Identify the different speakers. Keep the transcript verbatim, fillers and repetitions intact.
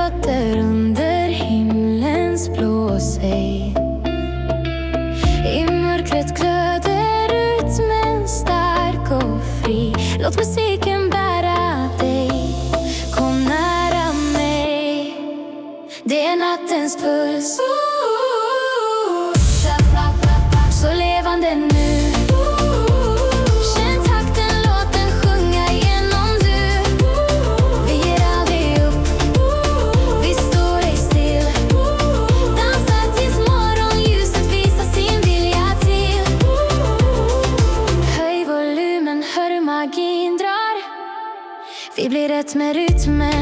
Speaker 1: låter under himlens blå sig. I mörkret glöder rytmen stark och fri. Låt musiken bära dig, kom nära mig. Det är nattens puls, så levande nu. Känn takten, låt den sjunga genom du. Vi ger aldrig upp, vi står ej still. Dansa tills morgonljuset visar sin vilja till. Höj volymen, hör hur magin drar. Vi blir ett med rytmen.